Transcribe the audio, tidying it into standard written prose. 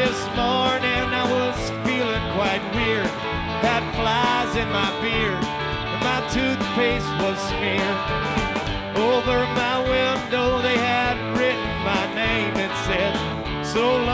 This morning I was feeling quite weird. Had flies in my beard, and my toothpaste was smeared. Over my window they had written my name. It said, so long.